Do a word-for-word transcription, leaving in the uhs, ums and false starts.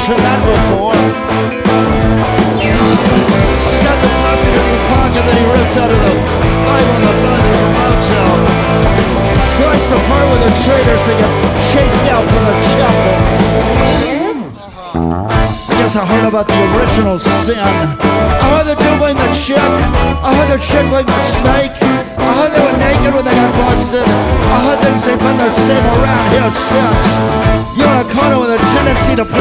mentioned that before. She's got the pocket in the pocket that he ripped out of the five on the bud in the motel. He likes to part with the traitors and get chased out from the chapel. I guess I heard about the original sin. I heard the dude blame the chick. I heard the chick blame the snake. I heard they were naked when they got busted. I heard things they've been the same around here since. You're a condo with a tendency to play